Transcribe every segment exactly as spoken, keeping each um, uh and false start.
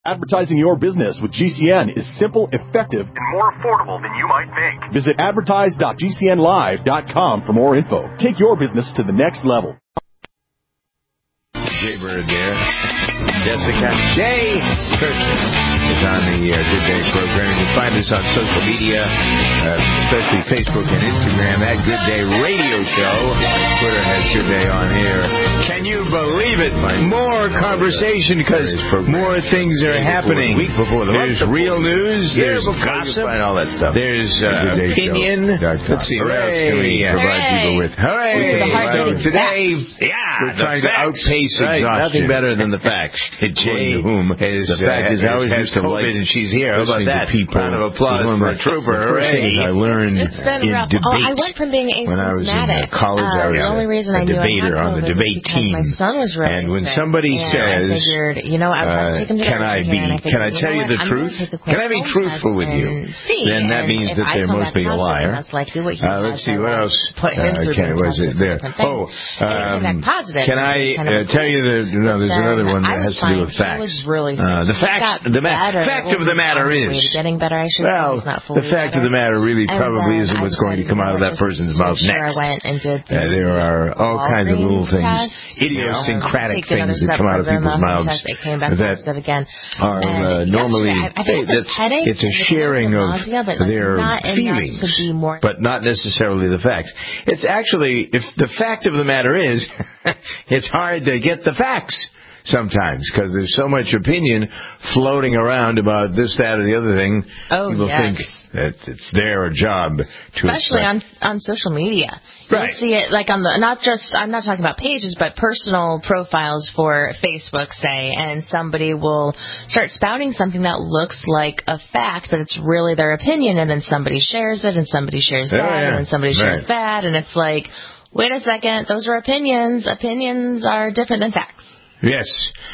Advertising your business with G C N is simple, effective, and more affordable than you might think. Visit advertise dot g c n live dot com for more info. Take your business to the next level. Jay Bird there. Jessica Jay Curtis is on the uh, Good Day program. You can find us on social media, uh, especially Facebook and Instagram, at Good Day Radio Show. Twitter has Good Day on here. Can you believe it? More conversation because more things are happening. Week before the There's real news. There's gossip. And all that stuff. There's uh, opinion. Let's see, what else can we uh, provide people with? Hooray! So today, yeah, we're trying to outpace right, exhaustion. Nothing better than the facts. Jay, whom is, the fact uh, is, I always has used to COVID like and she's here. How about that? People. Round of applause for a trooper. Hooray! I learned it's been in rough. debate. Oh, I went from being asymptomatic. When I was in college, uh, I was the only reason a I knew debater I had on the COVID debate was because team. my son was really And when sick. somebody and says, I figured, you know, I was uh, taking to can I be? I Can I tell you, you know the truth? Can I be truthful with you? See, then that means that they're mostly a liar. That's likely what he uh, let's see what else. Put him uh, through can, was it there? Oh, um, can I uh, tell you the? No, there's another one that has to do with facts. Really uh, the fact, the ma- fact of the matter is, getting better. I should well, not the fact better. of the matter really and probably isn't what's going to come out of that person's mouth sure next. I went and did the, uh, there are all kinds of little things, test, idiosyncratic um, things that come out of people's mouths that again are uh, normally. I, I think it's, headache, it's a sharing of nausea, but like their not feelings, to be more but not necessarily the facts. It's actually, if the fact of the matter is, it's hard to get the facts sometimes because there's so much opinion floating around about this, that, or the other thing. Oh, People yes. think that it's their job to especially on on social media. Right. You see it like on the not just I'm not talking about pages, but personal profiles for Facebook, say, and somebody will start spouting something that looks like a fact, but it's really their opinion, and then somebody shares it, and somebody shares that, oh, yeah. and then somebody shares right. that, and it's like, wait a second, those are opinions. Opinions are different than facts. Yes.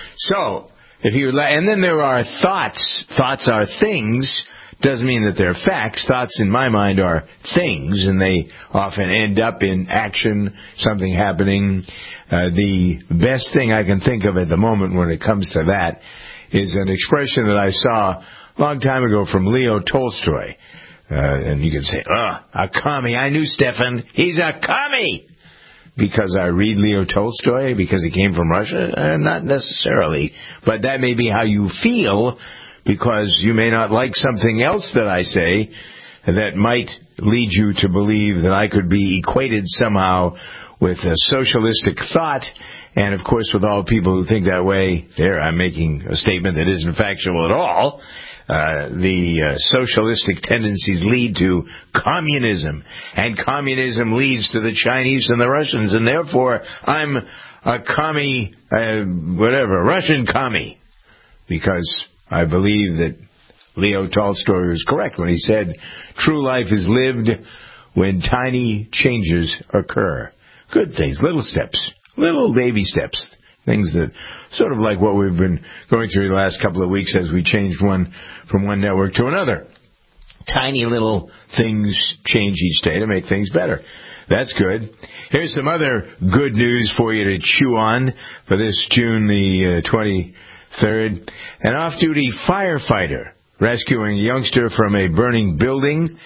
So, if you and then there are thoughts. Thoughts are things. Doesn't mean that they're facts. Thoughts, in my mind, are things, and they often end up in action, something happening. Uh, the best thing I can think of at the moment when it comes to that is an expression that I saw a long time ago from Leo Tolstoy. Uh, and you can say, oh, a commie. I knew Stefan. He's a commie. Because I read Leo Tolstoy, because he came from Russia? Uh, not necessarily. But that may be how you feel, because you may not like something else that I say that might lead you to believe that I could be equated somehow with a socialistic thought. And, of course, with all people who think that way, there I'm making a statement that isn't factual at all. Uh, the uh, socialistic tendencies lead to communism, and communism leads to the Chinese and the Russians, and therefore I'm a commie, uh, whatever, Russian commie, because I believe that Leo Tolstoy was correct when he said, true life is lived when tiny changes occur. Good things, little steps, little baby steps. Things that sort of like what we've been going through the last couple of weeks as we changed one from one network to another. Tiny little things change each day to make things better. That's good. Here's some other good news for you to chew on for this June the uh, twenty-third. An off-duty firefighter rescuing a youngster from a burning building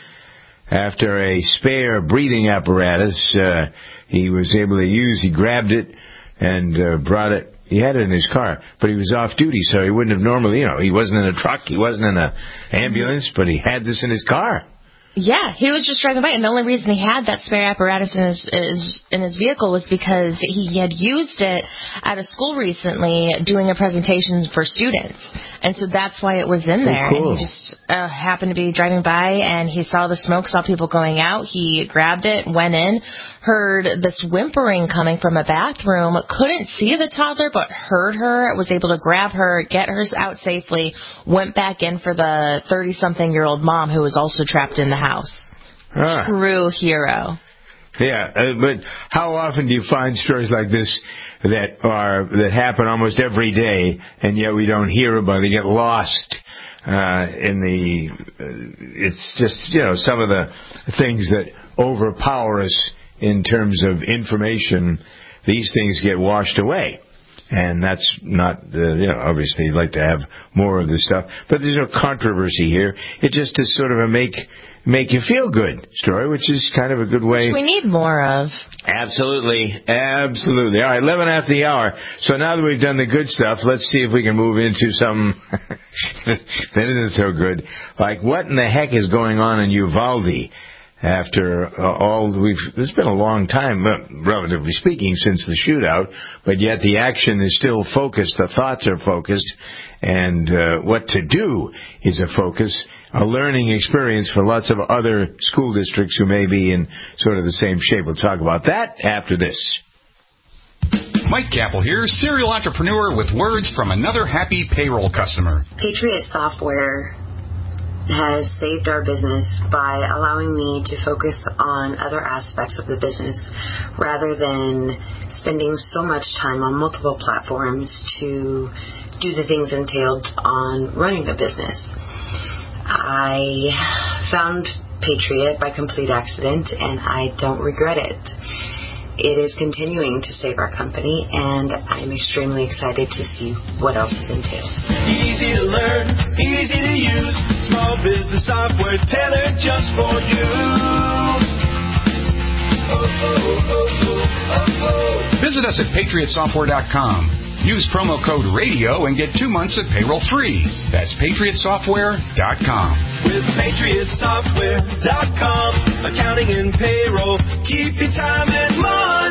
after a spare breathing apparatus uh, he was able to use. He grabbed it and uh, brought it. He had it in his car, but he was off duty, so he wouldn't have normally, you know, he wasn't in a truck, he wasn't in an ambulance, but he had this in his car. Yeah, he was just driving by, and the only reason he had that spare apparatus in his, his in his vehicle was because he had used it at a school recently doing a presentation for students, and so that's why it was in there. Oh, cool. And he just uh, happened to be driving by, and he saw the smoke, saw people going out. He grabbed it, went in, heard this whimpering coming from a bathroom, couldn't see the toddler, but heard her, was able to grab her, get her out safely, went back in for the thirty-something-year-old mom who was also trapped in the house. Ah. True hero. Yeah, uh, but how often do you find stories like this that are that happen almost every day, and yet we don't hear about it? They get lost uh, in the. Uh, it's just, you know, some of the things that overpower us in terms of information. These things get washed away. And that's not, uh, you know, obviously you'd like to have more of this stuff. But there's no controversy here. It just is sort of a make make you feel good story, which is kind of a good way. Which we need more of. Absolutely. Absolutely. All right, eleven after the hour. So now that we've done the good stuff, let's see if we can move into some that isn't so good. Like, what in the heck is going on in Uvalde? After uh, all, we've it's been a long time, relatively speaking, since the shootout, but yet the action is still focused, the thoughts are focused, and uh, what to do is a focus, a learning experience for lots of other school districts who may be in sort of the same shape. We'll talk about that after this. Mike Capel here, serial entrepreneur with words from another happy payroll customer. Patriot Software has saved our business by allowing me to focus on other aspects of the business rather than spending so much time on multiple platforms to do the things entailed on running the business. I found Patriot by complete accident, and I don't regret it. It is continuing to save our company, and I'm extremely excited to see what else it entails. Easy to learn, easy to use, small business software tailored just for you. Oh, oh, oh, oh, oh, oh. Visit us at patriot software dot com. Use promo code RADIO and get two months of payroll free. That's patriot software dot com. With patriot software dot com, accounting and payroll, keep your time and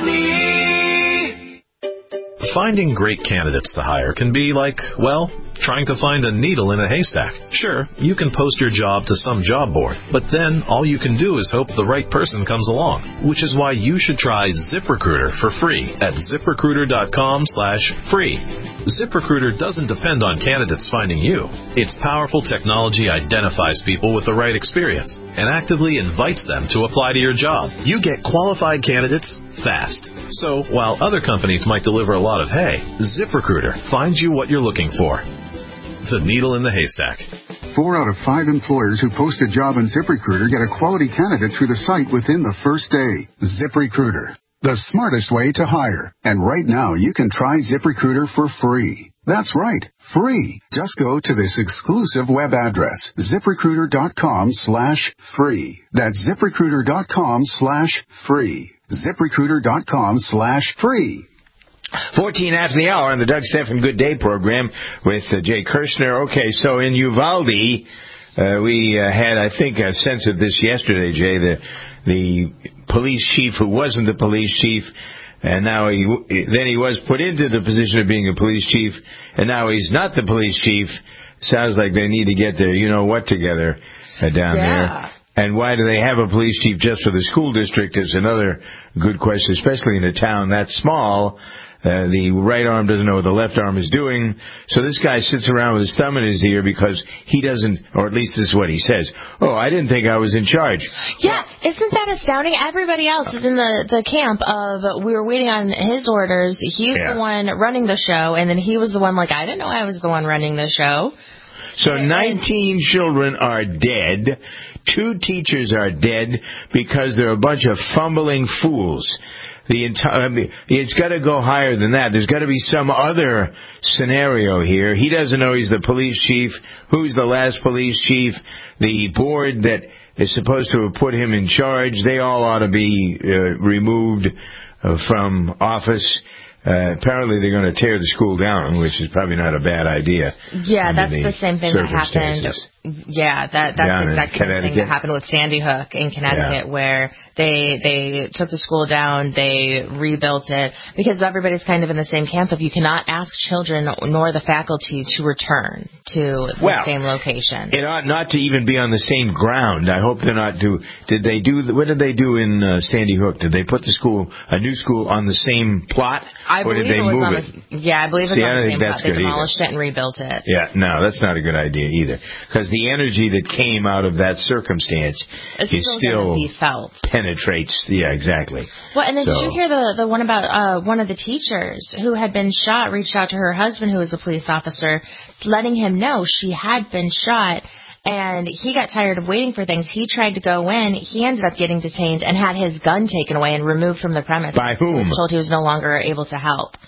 money. Finding great candidates to hire can be like, well, trying to find a needle in a haystack. Sure, you can post your job to some job board, but then all you can do is hope the right person comes along, which is why you should try ZipRecruiter for free at zip recruiter dot com slash free. ZipRecruiter doesn't depend on candidates finding you. Its powerful technology identifies people with the right experience and actively invites them to apply to your job. You get qualified candidates fast. So while other companies might deliver a lot of hay, ZipRecruiter finds you what you're looking for. The needle in the haystack. Four out of five employers who post a job on ZipRecruiter get a quality candidate through the site within the first day. ZipRecruiter, the smartest way to hire. And right now, you can try ZipRecruiter for free. That's right, free. Just go to this exclusive web address, zip recruiter dot com slash free. That's zip recruiter dot com slash free. zip recruiter dot com slash free. fourteen after the hour on the Doug Stephan Good Day program with uh, Jay Kirshner. Okay, so in Uvalde, uh, we uh, had, I think, a sense of this yesterday, Jay, the the police chief who wasn't the police chief, and now he then he was put into the position of being a police chief, and now he's not the police chief. Sounds like they need to get their you-know-what together uh, down yeah. there. And why do they have a police chief just for the school district is another good question, especially in a town that small. Uh, the right arm doesn't know what the left arm is doing. So this guy sits around with his thumb in his ear because he doesn't, or at least this is what he says, oh, I didn't think I was in charge. Yeah, isn't that astounding? Everybody else is in the, the camp of we were waiting on his orders. He's yeah. the one running the show, and then he was the one like, I didn't know I was the one running the show. So nineteen children are dead. Two teachers are dead because they're a bunch of fumbling fools. The entire, I mean, it's got to go higher than that. There's got to be some other scenario here. He doesn't know he's the police chief. Who's the last police chief? The board that is supposed to have put him in charge, they all ought to be uh, removed uh, from office. Uh, apparently they're going to tear the school down, which is probably not a bad idea. Yeah, that's the, the same thing that happened. Yeah, that that's Down the exact same thing that happened with Sandy Hook in Connecticut, yeah. where they they took the school down, they rebuilt it, because everybody's kind of in the same camp of you cannot ask children nor the faculty to return to the well, same location. It ought not to even be on the same ground. I hope they're not do. Did they do? What did they do in uh, Sandy Hook? Did they put the school, a new school, on the same plot? I or believe did they it was move on it? The, yeah, I believe it was See, on the same plot. They demolished either. it and rebuilt it. Yeah, no, that's not a good idea either. Because the energy that came out of that circumstance it's is still, still be felt. penetrates. Yeah, exactly. Well, and then so. did you hear the the one about uh, one of the teachers who had been shot? Reached out to her husband, who was a police officer, letting him know she had been shot. And he got tired of waiting for things. He tried to go in. He ended up getting detained and had his gun taken away and removed from the premise. By whom? He was told he was no longer able to help.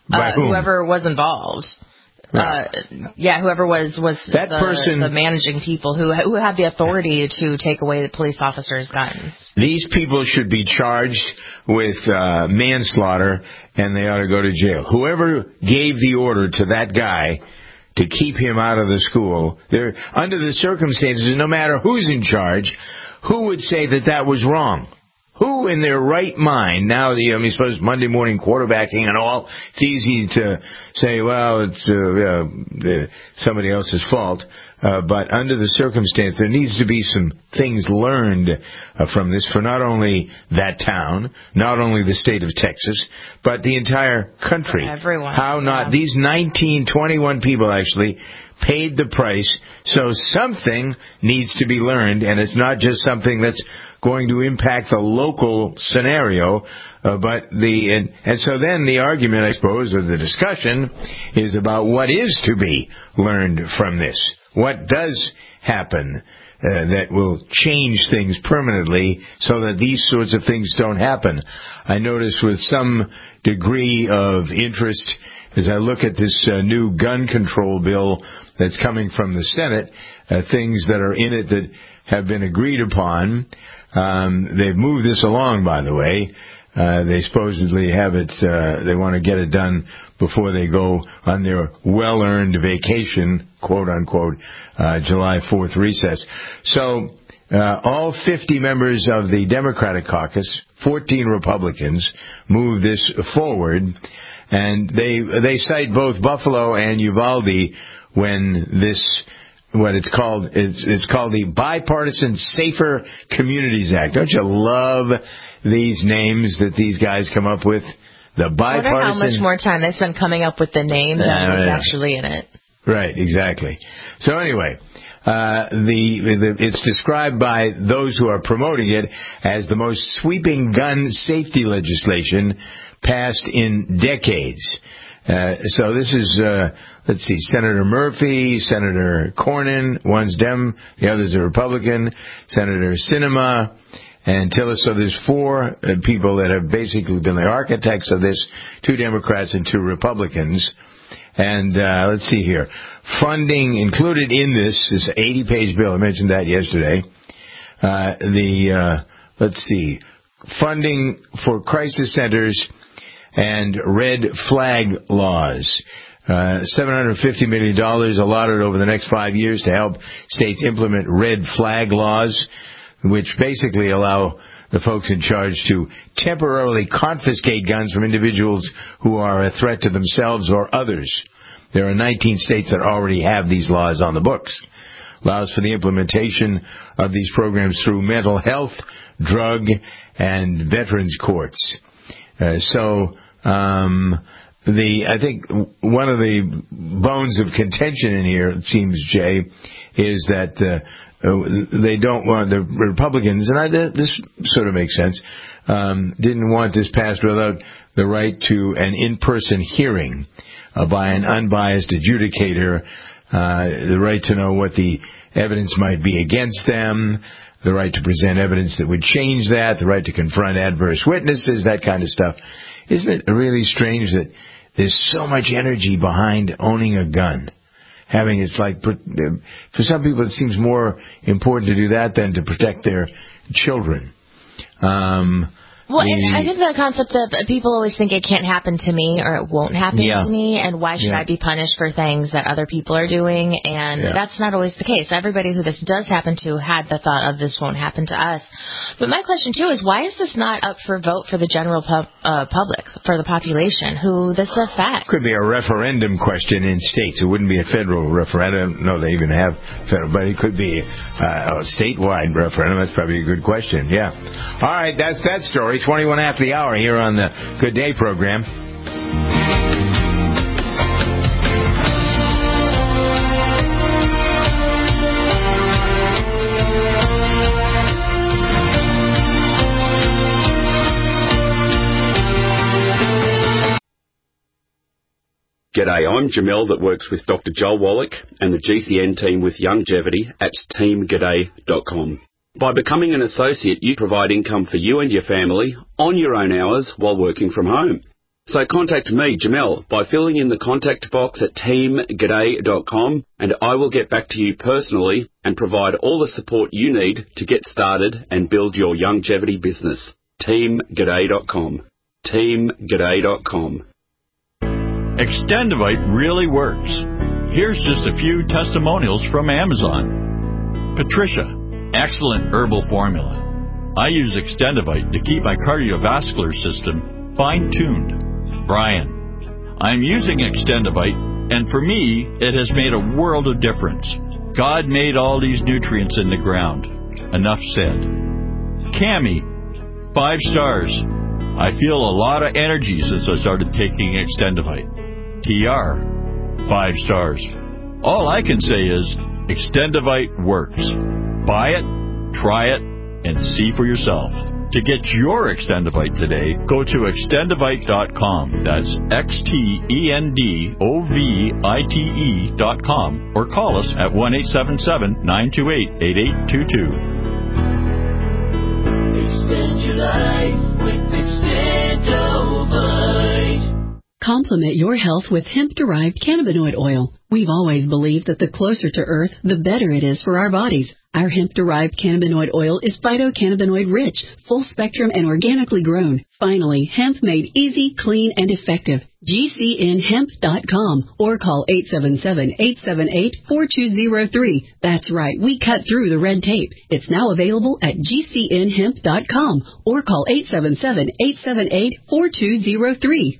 By uh, whom? whoever was involved. Right. Uh, yeah, whoever was was that the, person, the managing people who who had the authority to take away the police officers' guns. These people should be charged with uh, manslaughter, and they ought to go to jail. Whoever gave the order to that guy to keep him out of the school, there, under the circumstances, no matter who's in charge, who would say that that was wrong? Who in their right mind, now the, I mean, suppose Monday morning quarterbacking and all, it's easy to say, well, it's uh, uh, somebody else's fault. Uh, but under the circumstance, there needs to be some things learned uh, from this for not only that town, not only the state of Texas, but the entire country. Everyone. How not, yeah. These nineteen, twenty-one people actually paid the price, so something needs to be learned, and it's not just something that's going to impact the local scenario, uh, but the and, and so then the argument, I suppose, or the discussion is about what is to be learned from this. What does happen uh, that will change things permanently so that these sorts of things don't happen? I notice with some degree of interest as I look at this uh, new gun control bill that's coming from the Senate, uh, things that are in it that have been agreed upon. Um, they've moved this along, by the way. Uh, they supposedly have it, uh, they want to get it done before they go on their well-earned vacation, quote unquote, uh, July fourth recess. So, uh, all fifty members of the Democratic caucus, fourteen Republicans, move this forward, and they, they cite both Buffalo and Uvalde when this, what it's called, it's, it's called the Bipartisan Safer Communities Act. Don't you love these names that these guys come up with? The bipartisan. I wonder how much more time they spend coming up with the name than uh, what's actually in it. Right, exactly. So anyway, uh, the, the it's described by those who are promoting it as the most sweeping gun safety legislation passed in decades. Uh, so this is, uh, let's see, Senator Murphy, Senator Cornyn, one's Dem, the other's a Republican, Senator Sinema, and Tillis. So there's four uh, people that have basically been the architects of this, two Democrats and two Republicans. And uh, let's see here. Funding included in this, this eighty-page bill, I mentioned that yesterday. Uh, the, uh, let's see, funding for crisis centers and red flag laws. Uh, seven hundred fifty million dollars allotted over the next five years to help states implement red flag laws, which basically allow the folks in charge to temporarily confiscate guns from individuals who are a threat to themselves or others. There are nineteen states that already have these laws on the books. Allows for the implementation of these programs through mental health, drug, and veterans courts. Uh, so, um, the I think one of the bones of contention in here, it seems, Jay, is that uh, uh, they don't want the Republicans, and I, this sort of makes sense, um, didn't want this passed without the right to an in-person hearing uh, by an unbiased adjudicator, uh, the right to know what the evidence might be against them, the right to present evidence that would change that, the right to confront adverse witnesses, that kind of stuff. Isn't it really strange that there's so much energy behind owning a gun? Having it's like, for some people it seems more important to do that than to protect their children. Um, Well, and I think the concept that people always think it can't happen to me or it won't happen yeah. to me, and why should yeah. I be punished for things that other people are doing? And yeah. that's not always the case. Everybody who this does happen to had the thought of this won't happen to us. But my question, too, is why is this not up for vote for the general pub, uh, public, for the population, who this affects? Could be a referendum question in states. It wouldn't be a federal referendum. No, they even have federal, but it could be uh, a statewide referendum. That's probably a good question, yeah. All right, that's that story. twenty-one after the hour here on the Good Day program. G'day, I'm Jamel that works with Doctor Joel Wallach and the G C N team with Longevity at team g'day dot com. By becoming an associate, you provide income for you and your family on your own hours while working from home. So contact me, Jamel, by filling in the contact box at team g'day dot com, and I will get back to you personally and provide all the support you need to get started and build your longevity business. team g'day dot com. team g'day dot com. Extendivite really works. Here's just a few testimonials from Amazon. Patricia, excellent herbal formula. I use Extendivite to keep my cardiovascular system fine-tuned. Brian, I'm using Extendivite, and for me, it has made a world of difference. God made all these nutrients in the ground. Enough said. Cammie, five stars. I feel a lot of energy since I started taking Extendivite. T R, five stars. All I can say is, Extendivite works. Buy it, try it, and see for yourself. To get your Extendivite today, go to extendivite dot com. That's X T E N D O V I T E dot com, or call us at one eight seven seven, nine two eight, eight eight two two. Extend your life with Extendivite. Complement your health with hemp-derived cannabinoid oil. We've always believed that the closer to Earth, the better it is for our bodies. Our hemp-derived cannabinoid oil is phytocannabinoid-rich, full-spectrum, and organically grown. Finally, hemp made easy, clean, and effective. G C N hemp dot com or call eight seven seven, eight seven eight, four two zero three. That's right, we cut through the red tape. It's now available at G C N hemp dot com or call eight seven seven, eight seven eight, four two zero three.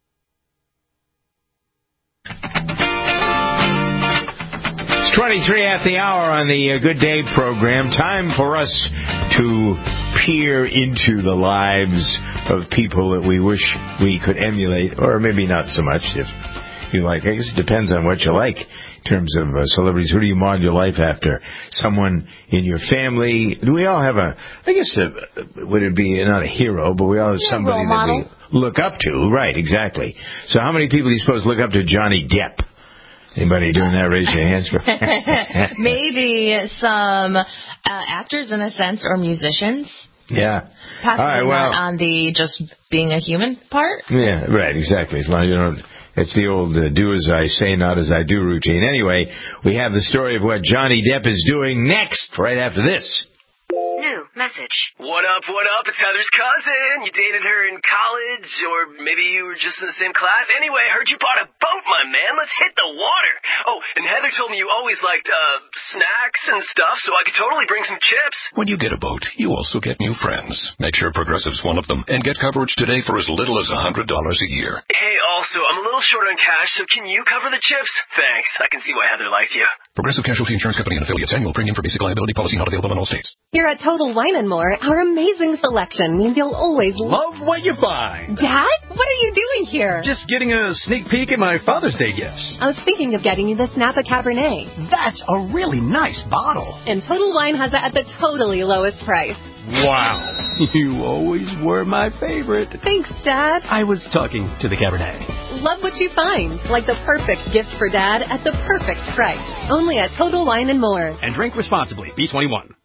It's twenty-three at the hour on the uh, Good Day program. Time for us to peer into the lives of people that we wish we could emulate, or maybe not so much if you like. I guess it depends on what you like in terms of uh, celebrities. Who do you model your life after? Someone in your family? Do we all have a, I guess, a, would it be not a hero, but we all have yeah, somebody that we look up to. Right, exactly. So how many people do you suppose look up to Johnny Depp? Anybody doing that? Raise your hands. Maybe some uh, actors, in a sense, or musicians. Yeah. Possibly All right, well, not on the just being a human part. Yeah, right, exactly. As long as you don't, it's the old uh, do as I say, not as I do routine. Anyway, we have the story of what Johnny Depp is doing next, right after this. New message. What up, what up? It's Heather's cousin. You dated her in college, or maybe you were just in the same class. Anyway, I heard you bought a boat, my man. Let's hit the water. Oh, and Heather told me you always liked, uh, snacks and stuff, so I could totally bring some chips. When you get a boat, you also get new friends. Make sure Progressive's one of them, and get coverage today for as little as one hundred dollars a year. Hey, also, I'm a little short on cash, so can you cover the chips? Thanks. I can see why Heather liked you. Progressive Casualty Insurance Company and affiliates. Annual premium for basic liability policy not available in all states. Here at Total Wine and More, our amazing selection means you'll always love what you find. Dad, what are you doing here? Just getting a sneak peek at my Father's Day gifts. I was thinking of getting you the Napa Cabernet. That's a really nice bottle. And Total Wine has it at the totally lowest price. Wow. You always were my favorite. Thanks, Dad. I was talking to the Cabernet. Love what you find. Like the perfect gift for Dad at the perfect price. Only at Total Wine and More. And drink responsibly. B twenty-one.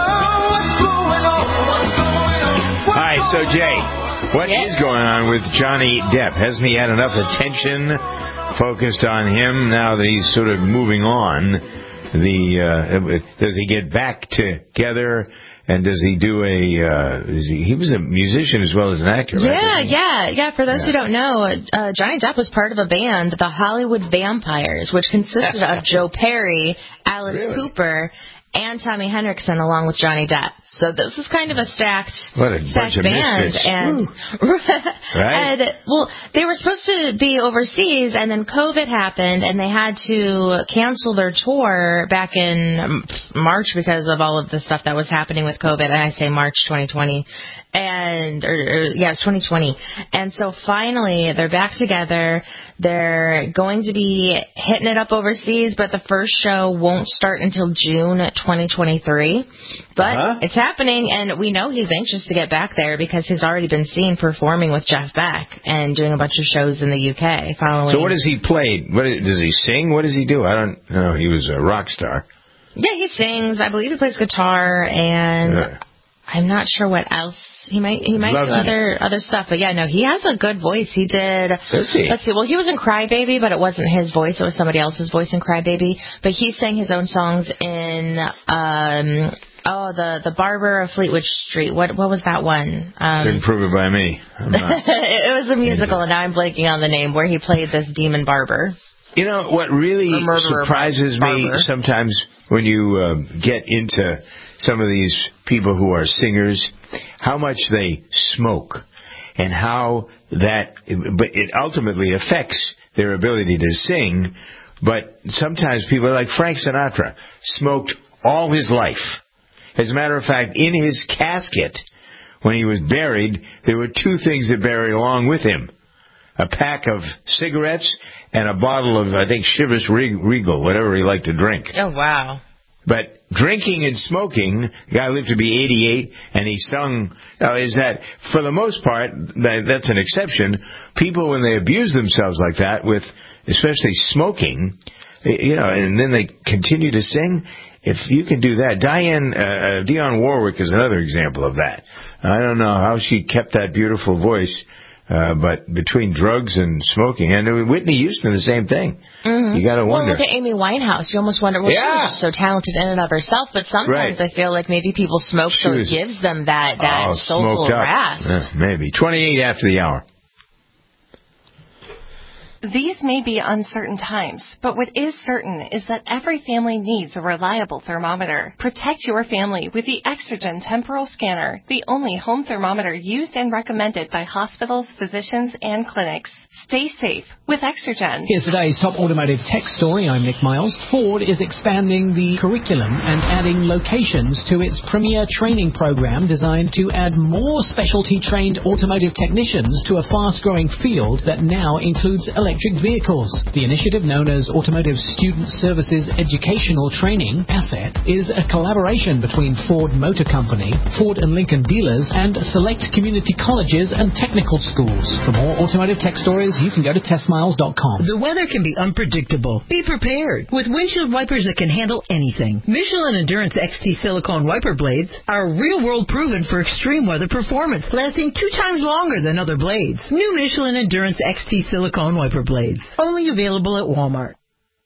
Hi, so Jay, what yeah. is going on with Johnny Depp? Hasn't he had enough attention focused on him now that he's sort of moving on? The uh, does he get back together? And does he do a, uh, is he, he was a musician as well as an actor, right? Yeah, yeah, yeah. For those yeah. who don't know, uh, Johnny Depp was part of a band, the Hollywood Vampires, which consisted of Joe Perry, Alice really? Cooper, and Tommy Henriksen, along with Johnny Depp. So this is kind of a stacked, what a stacked bunch of band. misfits. And, right? and, well, they were supposed to be overseas, and then COVID happened, and they had to cancel their tour back in March because of all of the stuff that was happening with COVID. And I say March twenty twenty. And, or, or yeah, it's twenty twenty. And so finally, they're back together. They're going to be hitting it up overseas, but the first show won't start until June twenty twenty-three. But uh-huh. it's happening, and we know he's anxious to get back there because he's already been seen performing with Jeff Beck and doing a bunch of shows in the U K following. So what does he play? What does he sing? What does he do? I don't know. He was a rock star. Yeah, he sings. I believe he plays guitar, and... Yeah. I I'm not sure what else. He might he might Loved do other other stuff. But, yeah, no, he has a good voice. He did. Does he? Let's see. Well, he was in Cry Baby, but it wasn't his voice. It was somebody else's voice in Cry Baby. But he sang his own songs in, um, oh, the, the Barber of Fleetwood Street. What what was that one? Um, Didn't prove it by me. I'm not. It was a musical, and now I'm blanking on the name, where he played this demon barber. You know, what really surprises me sometimes when you uh, get into some of these people who are singers, how much they smoke and how that, but it ultimately affects their ability to sing. But sometimes people like Frank Sinatra smoked all his life. As a matter of fact, in his casket, when he was buried, there were two things that buried along with him. A pack of cigarettes and a bottle of, I think, Chivas Regal, whatever he liked to drink. Oh, wow. But drinking and smoking, the guy lived to be eighty-eight, and he sung, uh, is that, for the most part, that, that's an exception. People, when they abuse themselves like that, with especially smoking, you know, and then they continue to sing, if you can do that. Diane, uh, Dionne Warwick is another example of that. I don't know how she kept that beautiful voice. Uh, but between drugs and smoking, and Whitney Houston, the same thing. Mm-hmm. You got to wonder. Well, look at Amy Winehouse. You almost wonder, well, yeah. she was so talented in and of herself, but sometimes right. I feel like maybe people smoke she so was, it gives them that, that oh, soulful rasp. Yeah, maybe. twenty-eight after the hour. These may be uncertain times, but what is certain is that every family needs a reliable thermometer. Protect your family with the Exergen Temporal Scanner, the only home thermometer used and recommended by hospitals, physicians, and clinics. Stay safe with Exergen. Here's today's top automotive tech story. I'm Nick Miles. Ford is expanding the curriculum and adding locations to its premier training program designed to add more specialty-trained automotive technicians to a fast-growing field that now includes electric vehicles. The initiative, known as Automotive Student Services Educational Training, ASSET, is a collaboration between Ford Motor Company, Ford and Lincoln dealers, and select community colleges and technical schools. For more automotive tech stories, you can go to test miles dot com. The weather can be unpredictable. Be prepared with windshield wipers that can handle anything. Michelin Endurance X T silicone wiper blades are real-world proven for extreme weather performance, lasting two times longer than other blades. New Michelin Endurance X T silicone wiper blades, only available at Walmart.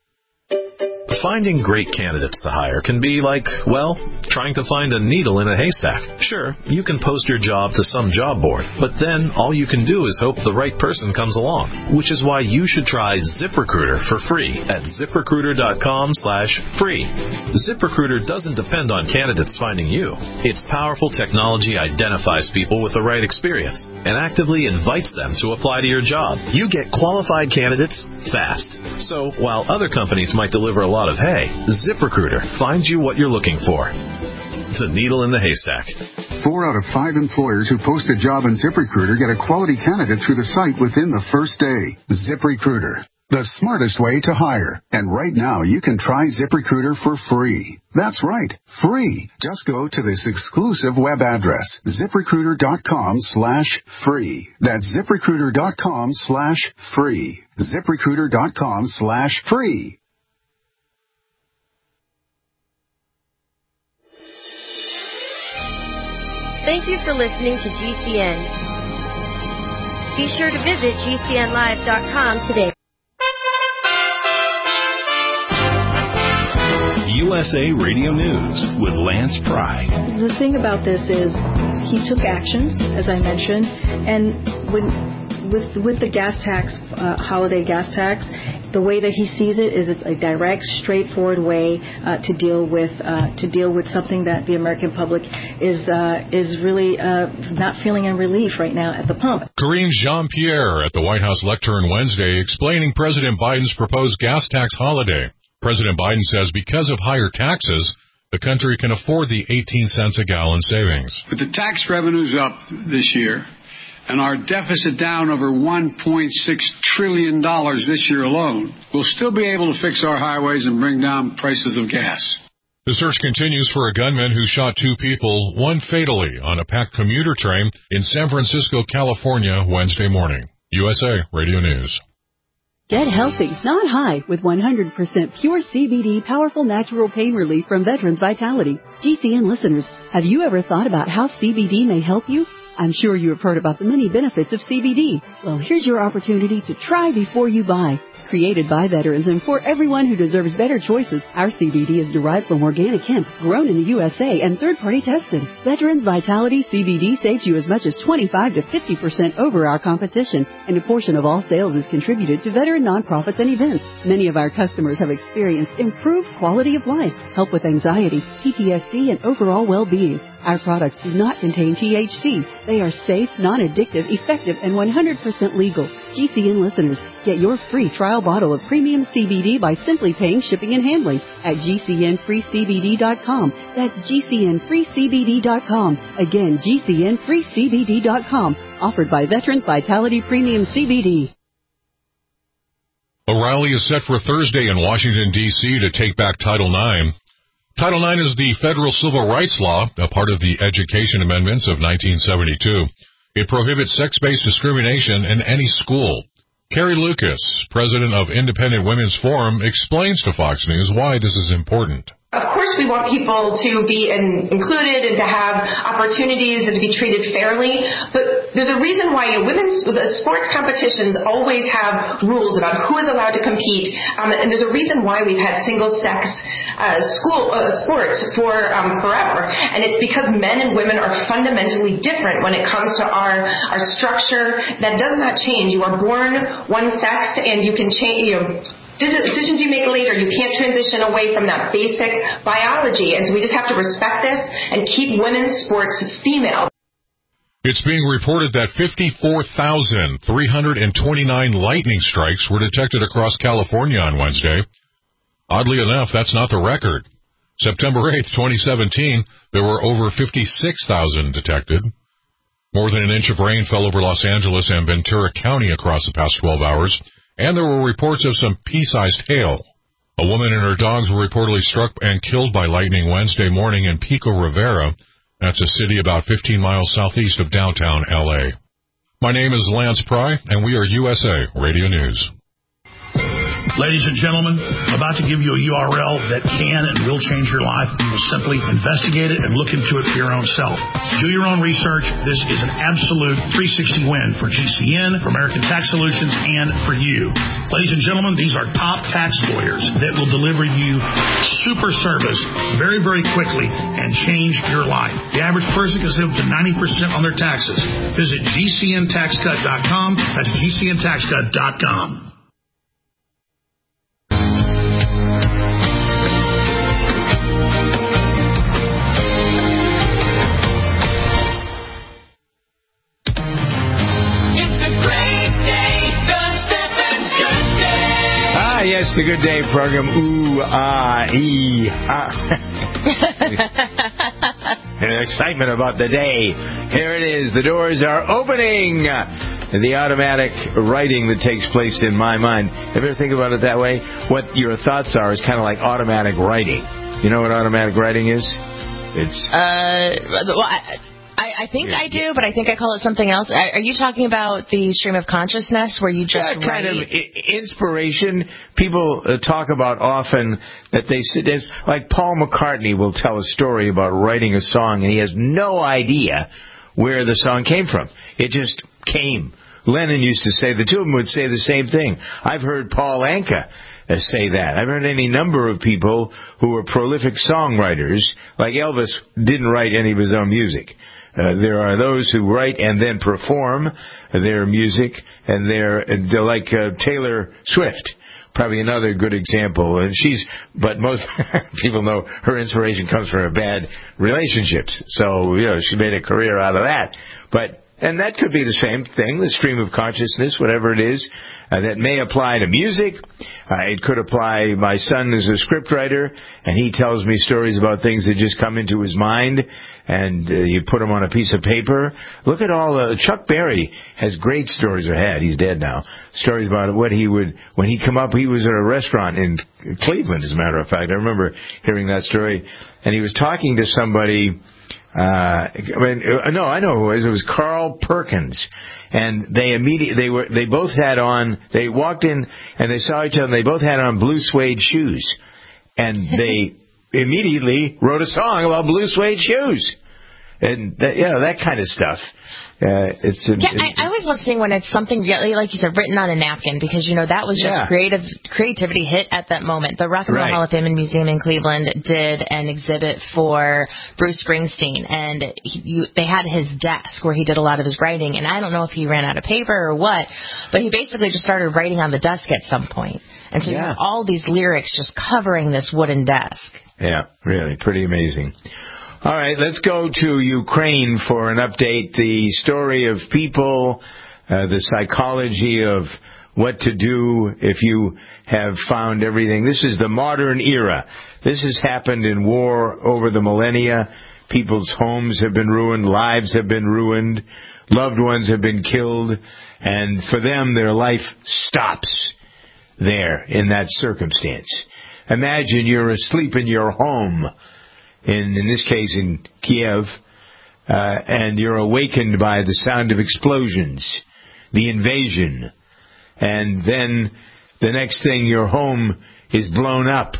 Finding great candidates to hire can be like, well, trying to find a needle in a haystack. Sure, you can post your job to some job board, but then all you can do is hope the right person comes along, which is why you should try ZipRecruiter for free at ZipRecruiter.com slash free. ZipRecruiter doesn't depend on candidates finding you. Its powerful technology identifies people with the right experience and actively invites them to apply to your job. You get qualified candidates fast. So while other companies might deliver a lot of hay, ZipRecruiter finds you what you're looking for. The needle in the haystack. Four out of five employers who post a job on ZipRecruiter get a quality candidate through the site within the first day. ZipRecruiter, the smartest way to hire. And right now, you can try ZipRecruiter for free. That's right, free. Just go to this exclusive web address, ZipRecruiter.com slash free. That's ZipRecruiter.com slash free. ZipRecruiter.com slash free. Thank you for listening to G C N. Be sure to visit G C N live dot com today. U S A Radio News with Lance Pry. The thing about this is he took actions, as I mentioned, and when with with the gas tax, uh, holiday gas tax, the way that he sees it is it's a direct, straightforward way uh, to deal with uh, to deal with something that the American public is uh, is really uh, not feeling in relief right now at the pump. Karine Jean-Pierre at the White House lectern Wednesday explaining President Biden's proposed gas tax holiday. President Biden says because of higher taxes, the country can afford the eighteen cents a gallon savings. With the tax revenues up this year and our deficit down over one point six trillion dollars this year alone, we'll still be able to fix our highways and bring down prices of gas. The search continues for a gunman who shot two people, one fatally, on a packed commuter train in San Francisco, California, Wednesday morning. U S A Radio News. Get healthy, not high, with one hundred percent pure C B D powerful natural pain relief from Veterans Vitality. G C N listeners, have you ever thought about how C B D may help you? I'm sure you have heard about the many benefits of C B D. Well, here's your opportunity to try before you buy. Created by veterans and for everyone who deserves better choices, our C B D is derived from organic hemp, grown in the U S A and third-party tested. Veterans Vitality C B D saves you as much as twenty-five to fifty percent over our competition, and a portion of all sales is contributed to veteran nonprofits and events. Many of our customers have experienced improved quality of life, help with anxiety, P T S D, and overall well-being. Our products do not contain T H C. They are safe, non-addictive, effective, and one hundred percent legal. G C N listeners, get your free trial bottle of premium C B D by simply paying shipping and handling at G C N free C B D dot com. That's G C N free C B D dot com. Again, G C N free C B D dot com. Offered by Veterans Vitality Premium C B D. A rally is set for Thursday in Washington, D C to take back Title nine. Title nine is the federal civil rights law, a part of the Education Amendments of nineteen seventy-two. It prohibits sex-based discrimination in any school. Carrie Lucas, president of Independent Women's Forum, explains to Fox News why this is important. Of course, we want people to be in, included and to have opportunities and to be treated fairly, but there's a reason why women's the sports competitions always have rules about who is allowed to compete, um, and there's a reason why we've had single-sex uh, school uh, sports for um, forever, and it's because men and women are fundamentally different when it comes to our our structure. That does not change. You are born one sex, and you can change. You know, decisions you make later, you can't transition away from that basic biology. And so we just have to respect this and keep women's sports female. It's being reported that fifty-four thousand three hundred twenty-nine lightning strikes were detected across California on Wednesday. Oddly enough, that's not the record. September eighth, twenty seventeen, there were over fifty-six thousand detected. More than an inch of rain fell over Los Angeles and Ventura County across the past twelve hours. And there were reports of some pea-sized hail. A woman and her dogs were reportedly struck and killed by lightning Wednesday morning in Pico Rivera. That's a city about fifteen miles southeast of downtown L A. My name is Lance Pry, and we are U S A Radio News. Ladies and gentlemen, I'm about to give you a U R L that can and will change your life. You will simply investigate it and look into it for your own self. Do your own research. This is an absolute three sixty win for G C N, for American Tax Solutions, and for you. Ladies and gentlemen, these are top tax lawyers that will deliver you super service very, very quickly and change your life. The average person can save up to ninety percent on their taxes. Visit G C N tax cut dot com. That's G C N tax cut dot com. Ah, yes, the Good Day program. Ooh, ah, ee, ah. An excitement about the day. Here it is. The doors are opening. The automatic writing that takes place in my mind. Have you ever think about it that way? What your thoughts are is kind of like automatic writing. You know what automatic writing is? It's... Uh, well, I... I think yeah, I do, yeah. But I think I call it something else. Are you talking about the stream of consciousness where you just yeah, kind write? of inspiration? People uh, talk about often that they sit as like Paul McCartney will tell a story about writing a song and he has no idea where the song came from. It just came. Lennon used to say, the two of them would say the same thing. I've heard Paul Anka uh, say that. I've heard any number of people who were prolific songwriters, like Elvis didn't write any of his own music. Uh, there are those who write and then perform their music, and they're, they're like uh, Taylor Swift, probably another good example. And she's, but most people know her inspiration comes from her bad relationships. So, you know, she made a career out of that. But, and that could be the same thing, the stream of consciousness, whatever it is, uh, that may apply to music. Uh, it could apply, my son is a scriptwriter, and he tells me stories about things that just come into his mind, and uh, you put them on a piece of paper. Look at all, uh, Chuck Berry has great stories, or had, he's dead now, stories about what he would, when he'd come up, he was at a restaurant in Cleveland, as a matter of fact. I remember hearing that story, and he was talking to somebody Uh, I mean, no, I know who it was. It was Carl Perkins, and they immediately they were they both had on. They walked in and they saw each other. and They both had on blue suede shoes, and they immediately wrote a song about blue suede shoes, and that, you know, that kind of stuff. Uh, it's a, yeah, I, I always love seeing when it's something really, like you said, written on a napkin, because you know that was just yeah. creative creativity hit at that moment. The Rock and Roll right. Hall of Fame and Museum in Cleveland did an exhibit for Bruce Springsteen, and he, you, they had his desk where he did a lot of his writing. And I don't know if he ran out of paper or what, but he basically just started writing on the desk at some point. And so yeah. you have all these lyrics just covering this wooden desk. Yeah, really, pretty amazing. All right, let's go to Ukraine for an update. The story of people, uh, the psychology of what to do if you have found everything. This is the modern era. This has happened in war over the millennia. People's homes have been ruined, lives have been ruined, loved ones have been killed, and for them, their life stops there in that circumstance. Imagine you're asleep in your home. In, in this case, in Kiev, uh, and you're awakened by the sound of explosions, the invasion, and then the next thing, your home is blown up,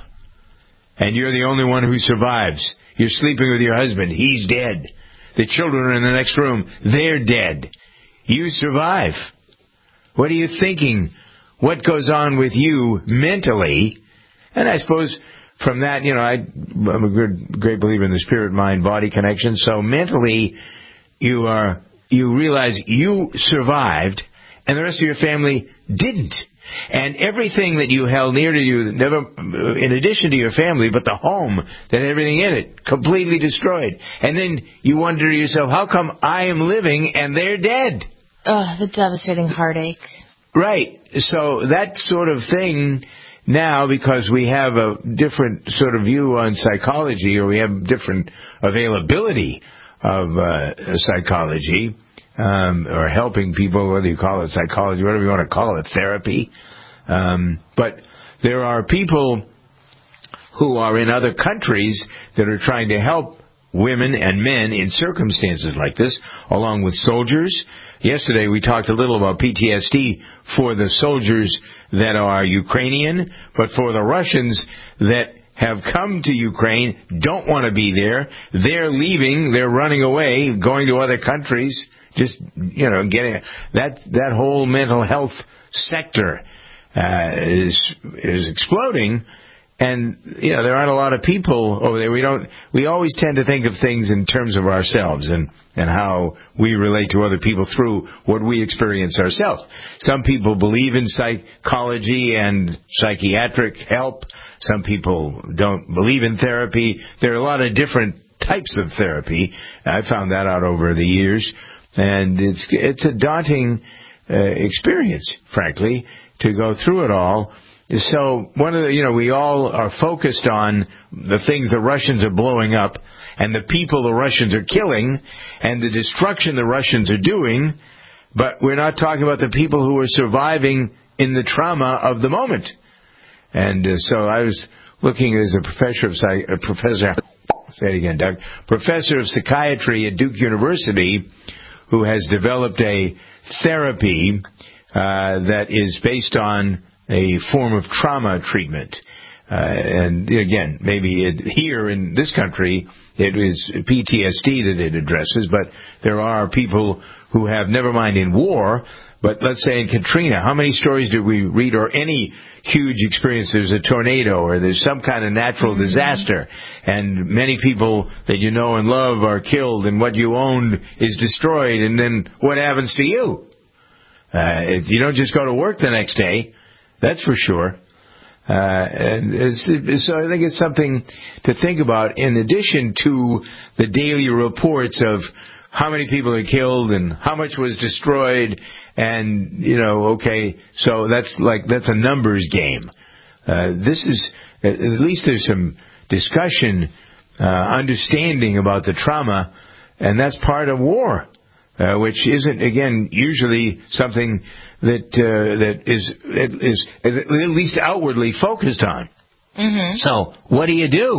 and you're the only one who survives. You're sleeping with your husband. He's dead. The children are in the next room. They're dead. You survive. What are you thinking? What goes on with you mentally? And I suppose from that, you know, I, I'm a good, great believer in the spirit-mind-body connection. So mentally, you are, you realize you survived, and the rest of your family didn't. And everything that you held near to you, never, in addition to your family, but the home that had everything in it, completely destroyed. And then you wonder to yourself, how come I am living and they're dead? Oh, the devastating heartache. Right. So that sort of thing. Now, because we have a different sort of view on psychology, or we have different availability of uh, psychology, um, or helping people, whether you call it psychology, whatever you want to call it, therapy. Um, but there are people who are in other countries that are trying to help women and men in circumstances like this, along with soldiers. Yesterday we talked a little about P T S D for the soldiers that are Ukrainian, but for the Russians that have come to Ukraine, don't want to be there. They're leaving, they're running away, going to other countries, just, you know, getting that that whole mental health sector uh, is is exploding. And, you know, there aren't a lot of people over there. We don't, we always tend to think of things in terms of ourselves and, and how we relate to other people through what we experience ourselves. Some people believe in psychology and psychiatric help. Some people don't believe in therapy. There are a lot of different types of therapy. I found that out over the years. And it's, it's a daunting uh, experience, frankly, to go through it all. So one of the, you know, we all are focused on the things the Russians are blowing up and the people the Russians are killing and the destruction the Russians are doing, but we're not talking about the people who are surviving in the trauma of the moment. And uh, so I was looking as a professor of psych, a professor, say it again, Doug, professor of psychiatry at Duke University, who has developed a therapy uh, that is based on a form of trauma treatment. Uh, and again, maybe it, here in this country, it is P T S D that it addresses, but there are people who have, never mind in war, but let's say in Katrina, how many stories did we read, or any huge experience, there's a tornado or there's some kind of natural mm-hmm. disaster, and many people that you know and love are killed, and what you owned is destroyed, and then what happens to you? Uh, you don't just go to work the next day. That's for sure. Uh, and it's, it's, so I think it's something to think about in addition to the daily reports of how many people are killed and how much was destroyed. And, you know, okay, so that's like, that's a numbers game. Uh, this is, at least there's some discussion, uh, understanding about the trauma, and that's part of war, uh, which isn't, again, usually something that uh, that is, is is at least outwardly focused on. Mm-hmm. So what do you do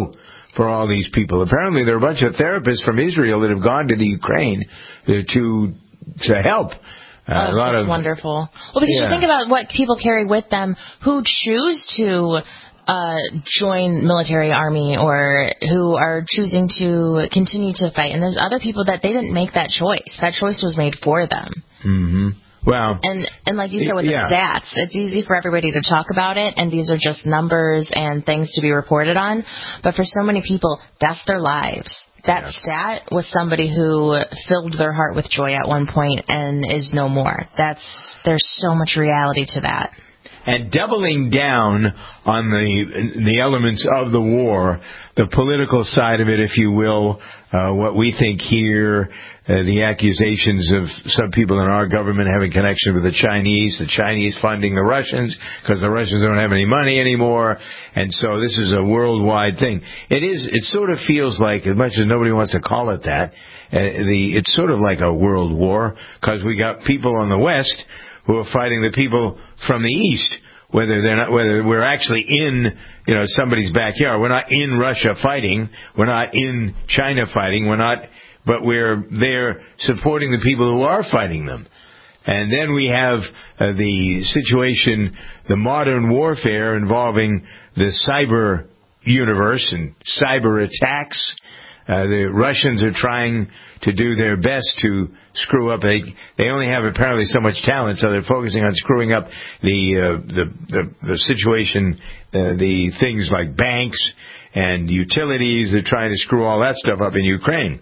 for all these people. Apparently, there are a bunch of therapists from Israel that have gone to the Ukraine to to help. Uh, oh, a lot that's of, wonderful. Well, because yeah. you think about what people carry with them who choose to uh, join military army or who are choosing to continue to fight. And there's other people that they didn't make that choice. That choice was made for them. Mm-hmm. Well, and and like you said with yeah. the stats, it's easy for everybody to talk about it, and these are just numbers and things to be reported on. But for so many people, that's their lives. That yeah. stat was somebody who filled their heart with joy at one point and is no more. That's there's so much reality to that. And doubling down on the the elements of the war, the political side of it, if you will, uh, what we think here, uh, the accusations of some people in our government having connection with the Chinese, the Chinese funding the Russians because the Russians don't have any money anymore, and so this is a worldwide thing. It is. It sort of feels like, as much as nobody wants to call it that, uh, the it's sort of like a world war because we got people on the West who are fighting the people from the East, whether they're not, whether we're actually in, you know, somebody's backyard. We're not in Russia fighting. We're not in China fighting. We're not, but we're there supporting the people who are fighting them. And then we have uh, the situation, the modern warfare involving the cyber universe and cyber attacks. Uh, the Russians are trying to do their best to screw up. They they only have apparently so much talent, so they're focusing on screwing up the uh, the, the the situation, uh, the things like banks and utilities. They're trying to screw all that stuff up in Ukraine.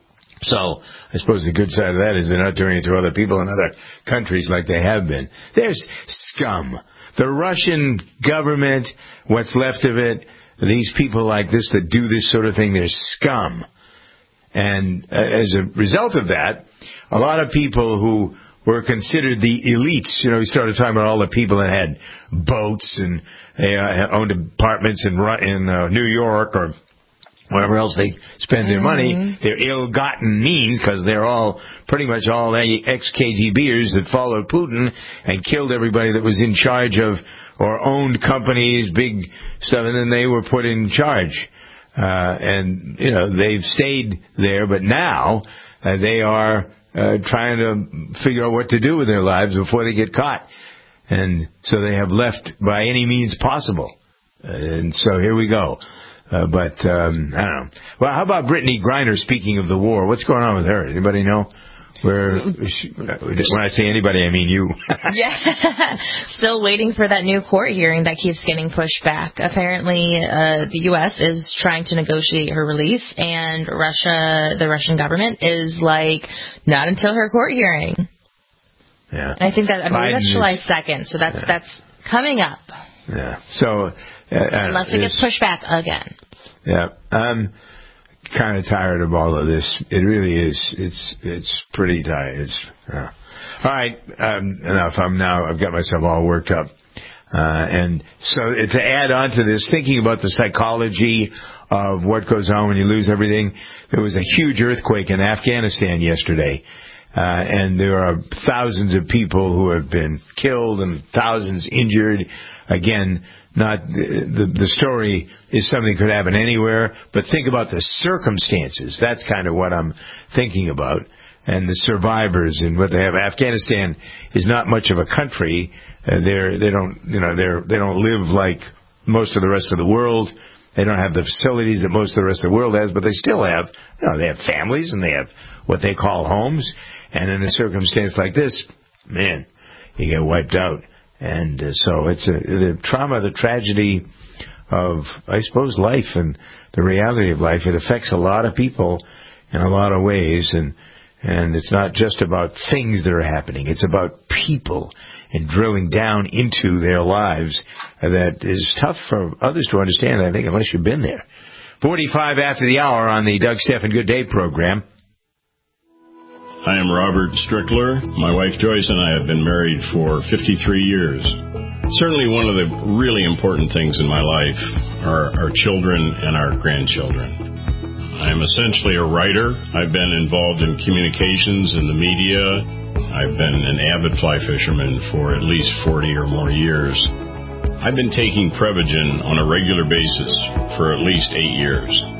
So I suppose the good side of that is they're not doing it to other people in other countries like they have been. There's scum. The Russian government, what's left of it, these people like this that do this sort of thing, they're scum. And uh, as a result of that, a lot of people who were considered the elites, you know, we started talking about all the people that had boats and they uh, owned apartments in, in uh, New York or wherever else they spend their money, mm-hmm. They're ill-gotten means because they're all pretty much all ex-K G Bers that followed Putin and killed everybody that was in charge of or owned companies, big stuff, and then they were put in charge. Uh, and, you know, they've stayed there, but now uh, they are uh, trying to figure out what to do with their lives before they get caught. And so they have left by any means possible. Uh, and so here we go. Uh, but, um, I don't know. Well, how about Brittany Griner, speaking of the war? What's going on with her? Anybody know? Where, when I say anybody, I mean you. Yeah. Still waiting for that new court hearing that keeps getting pushed back. Apparently, uh, the U S is trying to negotiate her release, and Russia, the Russian government, is like, not until her court hearing. Yeah. And I think that, I mean, Biden that's July is, second, so that's, yeah. that's coming up. Yeah. So, uh, unless it gets pushed back again. Yeah. Um, kind of tired of all of this. It really is. It's it's pretty tired. It's uh. All right. Um, enough. I'm now. I've got myself all worked up. Uh, and so to add on to this, thinking about the psychology of what goes on when you lose everything, there was a huge earthquake in Afghanistan yesterday. Uh, and there are thousands of people who have been killed and thousands injured. Again, not the the story is something that could happen anywhere, but think about the circumstances. That's kind of what I'm thinking about, and the survivors and what they have. Afghanistan is not much of a country. Uh, they're they don't you know they're they don't live like most of the rest of the world. They don't have the facilities that most of the rest of the world has, but they still have you know they have families and they have what they call homes. And in a circumstance like this, man, you get wiped out. And uh, so it's a, the trauma, the tragedy of, I suppose, life and the reality of life. It affects a lot of people in a lot of ways. And, and it's not just about things that are happening. It's about people and drilling down into their lives. That is tough for others to understand, I think, unless you've been there. forty-five after the hour on the Doug Stephan Good Day program. I am Robert Strickler. My wife Joyce and I have been married for fifty-three years. Certainly one of the really important things in my life are our children and our grandchildren. I am essentially a writer. I've been involved in communications and the media. I've been an avid fly fisherman for at least forty or more years. I've been taking Prevagen on a regular basis for at least eight years.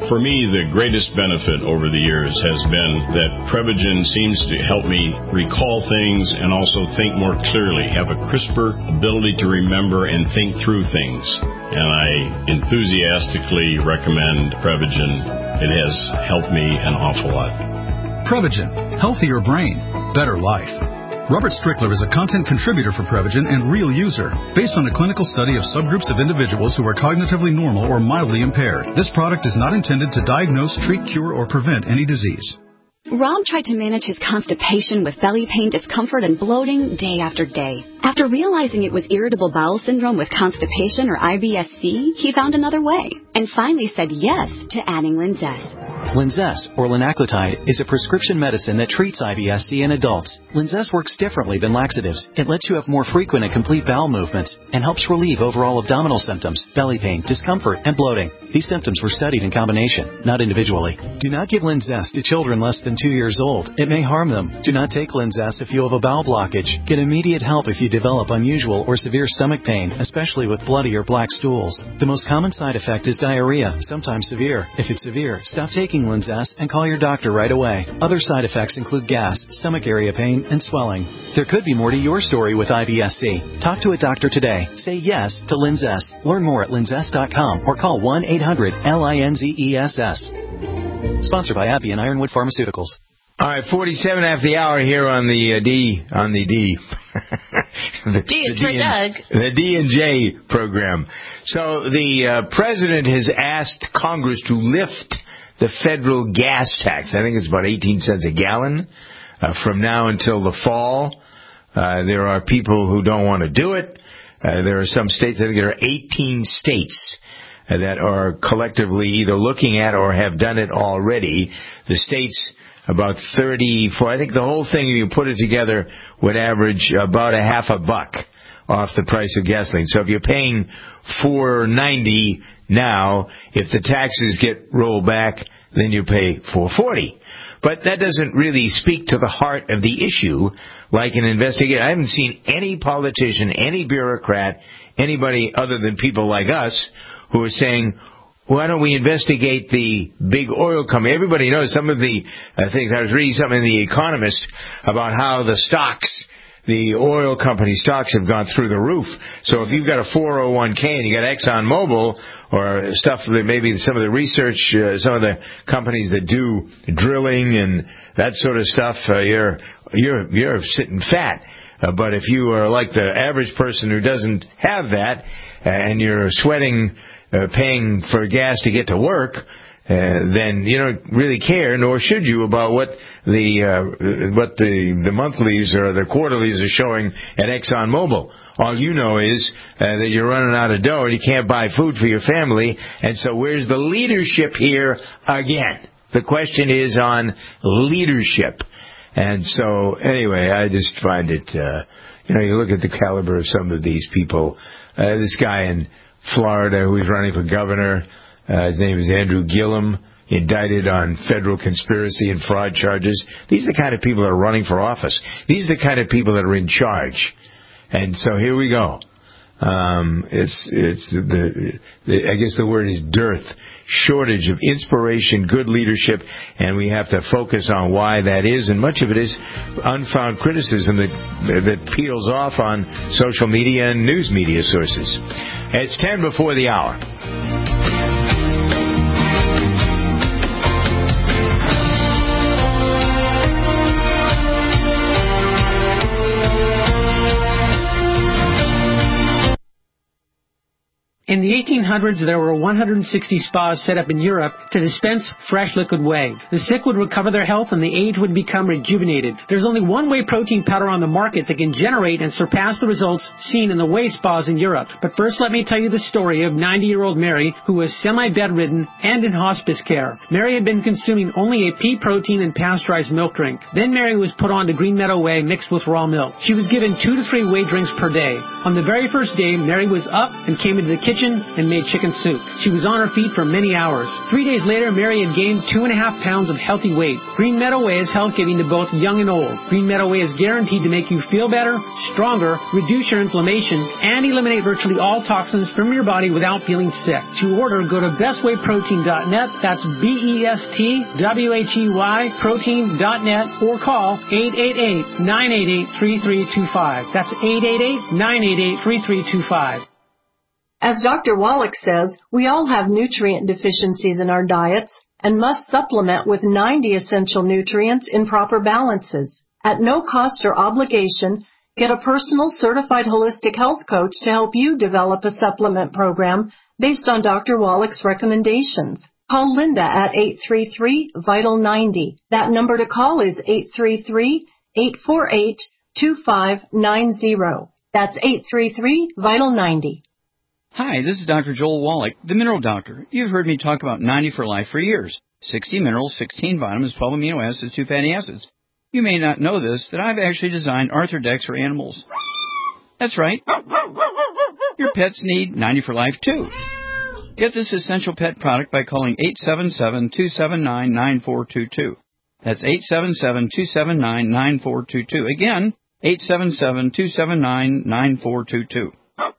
For me, the greatest benefit over the years has been that Prevagen seems to help me recall things and also think more clearly, have a crisper ability to remember and think through things. And I enthusiastically recommend Prevagen. It has helped me an awful lot. Prevagen. Healthier brain. Better life. Robert Strickler is a content contributor for Prevagen and real user, based on a clinical study of subgroups of individuals who are cognitively normal or mildly impaired. This product is not intended to diagnose, treat, cure, or prevent any disease. Rob tried to manage his constipation with belly pain, discomfort, and bloating day after day. After realizing it was irritable bowel syndrome with constipation or I B S C, he found another way and finally said yes to adding Linzess. Linzess, or linaclotide, is a prescription medicine that treats I B S C in adults. Linzess works differently than laxatives. It lets you have more frequent and complete bowel movements and helps relieve overall abdominal symptoms, belly pain, discomfort, and bloating. These symptoms were studied in combination, not individually. Do not give Linzess to children less than two years old. It may harm them. Do not take Linzess if you have a bowel blockage. Get immediate help if you develop unusual or severe stomach pain, especially with bloody or black stools. The most common side effect is diarrhea, sometimes severe. If it's severe, stop taking Linzess and call your doctor right away. Other side effects include gas, stomach area pain, and swelling. There could be more to your story with I B S C. Talk to a doctor today. Say yes to Linzess. Learn more at linzess dot com or call one eight hundred L I N Z E S S. Sponsored by AbbVie and Ironwood Pharmaceuticals. All right, forty-seven after the hour here on the uh, D, on the D. the, D is the for D Doug. And, the D and J program. So the uh, president has asked Congress to lift the federal gas tax. I think it's about eighteen cents a gallon uh, from now until the fall. Uh, there are people who don't want to do it. Uh, there are some states, I think there are eighteen states uh, that are collectively either looking at or have done it already. The states, about thirty-four, I think the whole thing, if you put it together, would average about a half a buck off the price of gasoline. So if you're paying four ninety now, if the taxes get rolled back, then you pay four forty. But that doesn't really speak to the heart of the issue like an investigation. I haven't seen any politician, any bureaucrat, anybody other than people like us who are saying, why don't we investigate the big oil company? Everybody knows some of the uh, things. I was reading something in The Economist about how the stocks, the oil company stocks have gone through the roof. So if you've got a four oh one k and you got ExxonMobil or stuff that maybe some of the research, uh, some of the companies that do drilling and that sort of stuff, uh, you're you're you're sitting fat. Uh, but if you are like the average person who doesn't have that and you're sweating, uh, paying for gas to get to work, Uh, then you don't really care, nor should you, about what the uh, what the the monthlies or the quarterlies are showing at ExxonMobil. All you know is uh, that you're running out of dough and you can't buy food for your family. And so where's the leadership here again? The question is on leadership. And so anyway, I just find it, uh, you know, you look at the caliber of some of these people. Uh, this guy in Florida who's running for governor, Uh, his name is Andrew Gillum, indicted on federal conspiracy and fraud charges. These are the kind of people that are running for office. These are the kind of people that are in charge. And so here we go. Um, it's it's the, the I guess the word is dearth, shortage of inspiration, good leadership, and we have to focus on why that is. And much of it is unfound criticism that that peels off on social media and news media sources. It's ten before the hour. In the eighteen hundreds, there were one hundred sixty spas set up in Europe to dispense fresh liquid whey. The sick would recover their health and the aged would become rejuvenated. There's only one whey protein powder on the market that can generate and surpass the results seen in the whey spas in Europe. But first, let me tell you the story of ninety-year-old Mary, who was semi-bedridden and in hospice care. Mary had been consuming only a pea protein and pasteurized milk drink. Then Mary was put on to Green Meadow Whey mixed with raw milk. She was given two to three whey drinks per day. On the very first day, Mary was up and came into the kitchen kitchen and made chicken soup. She was on her feet for many hours. Three days later, Mary had gained two and a half pounds of healthy weight. Green Meadow Whey is health-giving to both young and old. Green Meadow Whey is guaranteed to make you feel better, stronger, reduce your inflammation, and eliminate virtually all toxins from your body without feeling sick. To order, go to best way protein dot net. That's B E S T W H E Y protein dot net or call eight eight eight, nine eight eight, three three two five. That's eight eight eight, nine eight eight, three three two five. As Doctor Wallach says, we all have nutrient deficiencies in our diets and must supplement with ninety essential nutrients in proper balances. At no cost or obligation, get a personal certified holistic health coach to help you develop a supplement program based on Doctor Wallach's recommendations. Call Linda at eight three three, vital ninety. That number to call is eight three three, eight four eight, two five nine zero. That's eight three three, vital ninety. Hi, this is Doctor Joel Wallach, the Mineral Doctor. You've heard me talk about ninety for Life for years. sixty minerals, sixteen vitamins, twelve amino acids, two fatty acids. You may not know this, that I've actually designed Arthrodex for animals. That's right. Your pets need ninety for Life, too. Get this essential pet product by calling eight seven seven, two seven nine, nine four two two. That's eight seven seven, two seven nine, nine four two two. Again, eight seven seven, two seven nine, nine four two two.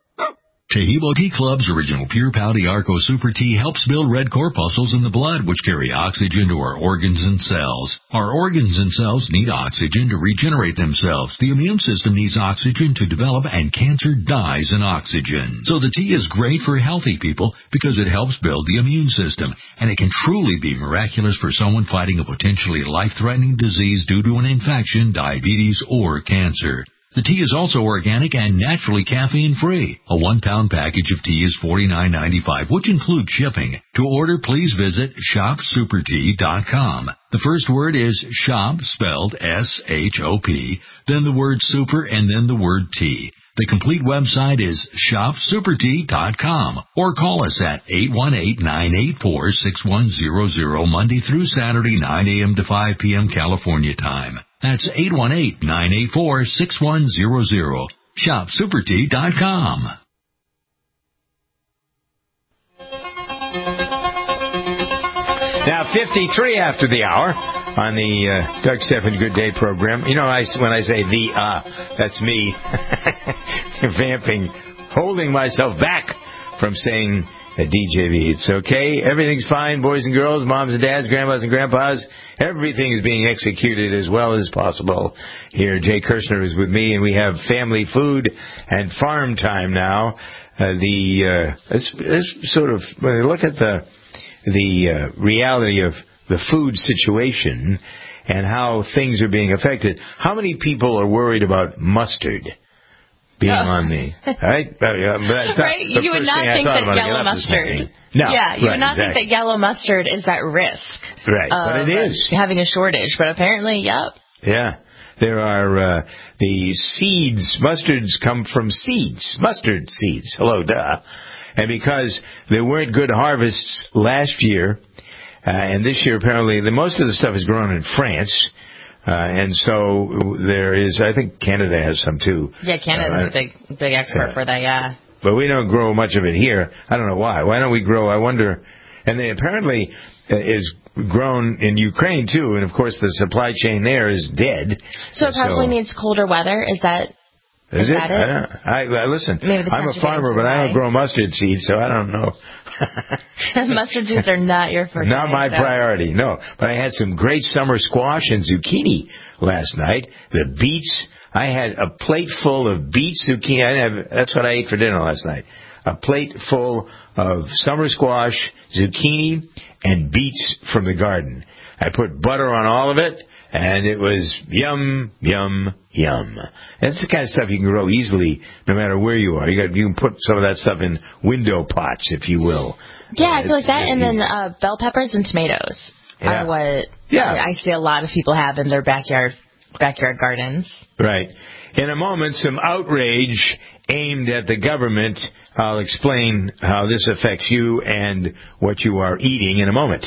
Tahibo Tea Club's original Pure Pouty Arco Super Tea helps build red corpuscles in the blood, which carry oxygen to our organs and cells. Our organs and cells need oxygen to regenerate themselves. The immune system needs oxygen to develop, and cancer dies in oxygen. So the tea is great for healthy people because it helps build the immune system, and it can truly be miraculous for someone fighting a potentially life-threatening disease due to an infection, diabetes, or cancer. The tea is also organic and naturally caffeine-free. A one-pound package of tea is forty-nine ninety-five, which includes shipping. To order, please visit shop super tea dot com. The first word is shop, spelled S H O P, then the word super, and then the word tea. The complete website is shop super tea dot com, or call us at eight one eight, nine eight four, six one zero zero, Monday through Saturday, nine a.m. to five p.m. California time. That's eight one eight, nine eight four, six one zero zero. shop super tea dot com. Now, fifty-three after the hour on the uh, Doug Stephan Good Day program. You know, I, when I say the, uh, that's me vamping, holding myself back from saying uh, D J V. It's okay. Everything's fine, boys and girls, moms and dads, grandmas and grandpas. Everything is being executed as well as possible here. Jay Kirshner is with me, and we have family food and farm time now. Uh, the uh, let's, let's sort of look at the the uh, reality of the food situation and how things are being affected. How many people are worried about mustard being oh. on the right? Uh, that's right. You would not think that yellow mustard. No, yeah, you right, would not exactly. think that yellow mustard is at risk. Right, but it is having a shortage. But apparently, yep. Yeah. There are uh, the seeds. Mustards come from seeds. Mustard seeds. Hello, duh. And because there weren't good harvests last year, uh, and this year apparently, the most of the stuff is grown in France. Uh, and so there is, I think Canada has some too. Yeah, Canada's uh, a big, big export uh, for that, yeah. But we don't grow much of it here. I don't know why. Why don't we grow? I wonder. And they apparently uh, is grown in Ukraine too. And of course the supply chain there is dead. So it probably so, needs colder weather. Is that Is, is it? that it? I, don't, I, I listen. I'm a farmer, but I don't grow mustard seeds, so I don't know. Mustard seeds are not your first. Not my so. priority, no. But I had some great summer squash and zucchini last night. The beets. I had a plate full of beets, zucchini. I didn't have, that's what I ate for dinner last night. A plate full of summer squash, zucchini, and beets from the garden. I put butter on all of it, and it was yum, yum, yum. That's the kind of stuff you can grow easily no matter where you are. You got, you can put some of that stuff in window pots, if you will. Yeah, uh, I feel like that, and then uh, bell peppers and tomatoes yeah. are what yeah. I, I see a lot of people have in their backyard backyard gardens. Right. In a moment, some outrage aimed at the government. I'll explain how this affects you and what you are eating in a moment.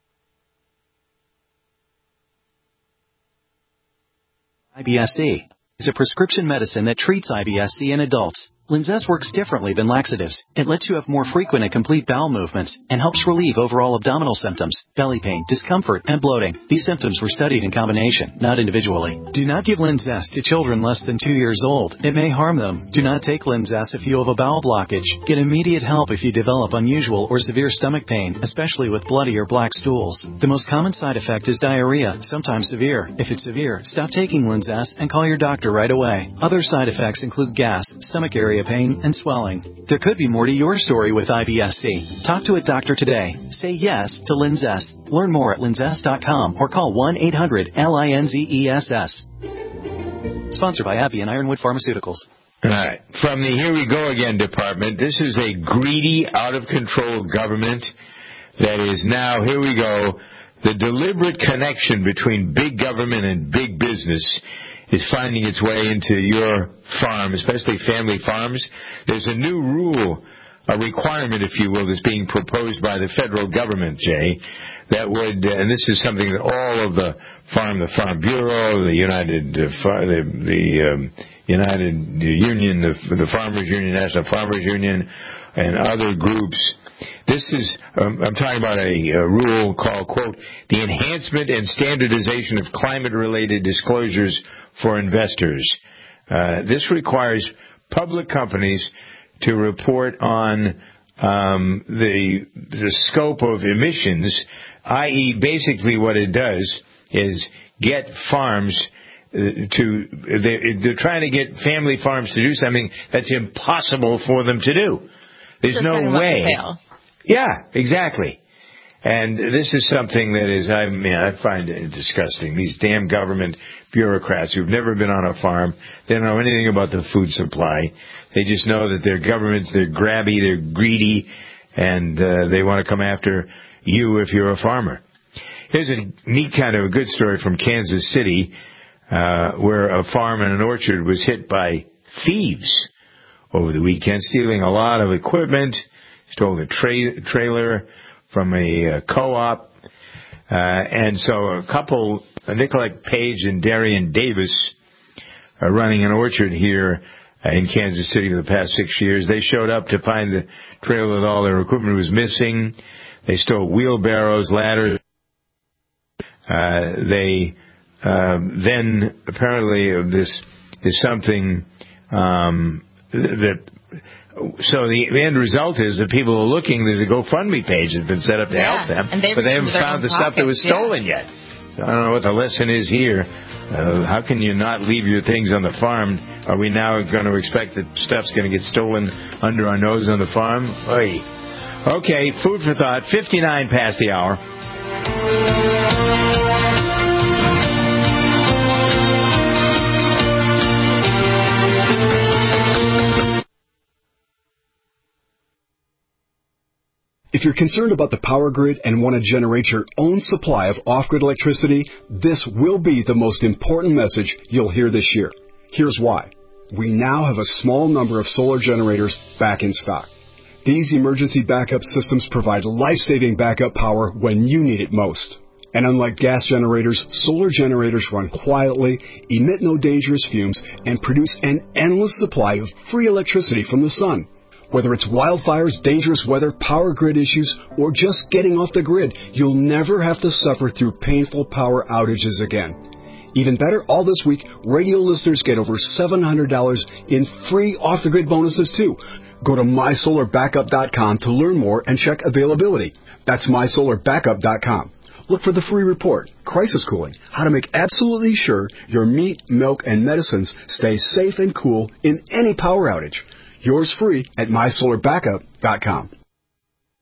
I B S C. is a prescription medicine that treats I B S C in adults. Linzess works differently than laxatives. It lets you have more frequent and complete bowel movements and helps relieve overall abdominal symptoms, belly pain, discomfort, and bloating. These symptoms were studied in combination, not individually. Do not give Linzess to children less than two years old. It may harm them. Do not take Linzess if you have a bowel blockage. Get immediate help if you develop unusual or severe stomach pain, especially with bloody or black stools. The most common side effect is diarrhea, sometimes severe. If it's severe, stop taking Linzess and call your doctor right away. Other side effects include gas, stomach area pain, and swelling. There could be more to your story with I B S C. Talk to a doctor today. Say yes to Linzess. Learn more at linzess dot com or call one eight hundred L I N Z E S S. Sponsored by AbbVie and Ironwood Pharmaceuticals. All right. From the Here We Go Again department, this is a greedy, out-of-control government that is now, here we go, the deliberate connection between big government and big business is finding its way into your farm, especially family farms. There's a new rule, a requirement, if you will, that's being proposed by the federal government, Jay, that would, and this is something that all of the farm, the Farm Bureau, the United, uh, far, the, the um, United Union, the, the Farmers Union, National Farmers Union, and other groups. This is, um, I'm talking about a, a rule called, quote, the enhancement and standardization of climate-related disclosures for investors. Uh, this requires public companies to report on um, the the scope of emissions, that is, basically what it does is get farms uh, to, they, they're trying to get family farms to do something that's impossible for them to do. There's Just no way. Yeah, exactly. And this is something that is, I mean, I find it disgusting. These damn government bureaucrats who've never been on a farm, they don't know anything about the food supply. They just know that their governments, they're grabby, they're greedy, and uh, they want to come after you if you're a farmer. Here's a neat kind of a good story from Kansas City, uh, where a farm and an orchard was hit by thieves over the weekend, stealing a lot of equipment, stole a tra- trailer from a uh, co-op. Uh, and so a couple, uh, Nicolette Page and Darian Davis, are running an orchard here uh, in Kansas City for the past six years. They showed up to find the trailer with all their equipment was missing. They stole wheelbarrows, ladders. Uh, they um, then apparently uh, this is something um, that. So the, the end result is that people are looking. There's a GoFundMe page that's been set up to yeah, help them, they but they haven't found the stuff that was stolen yeah. yet. So I don't know what the lesson is here. Uh, how can you not leave your things on the farm? Are we now going to expect that stuff's going to get stolen under our nose on the farm? Oy. Okay, food for thought. fifty-nine past the hour. If you're concerned about the power grid and want to generate your own supply of off-grid electricity, this will be the most important message you'll hear this year. Here's why. We now have a small number of solar generators back in stock. These emergency backup systems provide life-saving backup power when you need it most. And unlike gas generators, solar generators run quietly, emit no dangerous fumes, and produce an endless supply of free electricity from the sun. Whether it's wildfires, dangerous weather, power grid issues, or just getting off the grid, you'll never have to suffer through painful power outages again. Even better, all this week, radio listeners get over seven hundred dollars in free off-the-grid bonuses, too. Go to my solar backup dot com to learn more and check availability. That's my solar backup dot com. Look for the free report, Crisis Cooling, how to make absolutely sure your meat, milk, and medicines stay safe and cool in any power outage. Yours free at my solar backup dot com.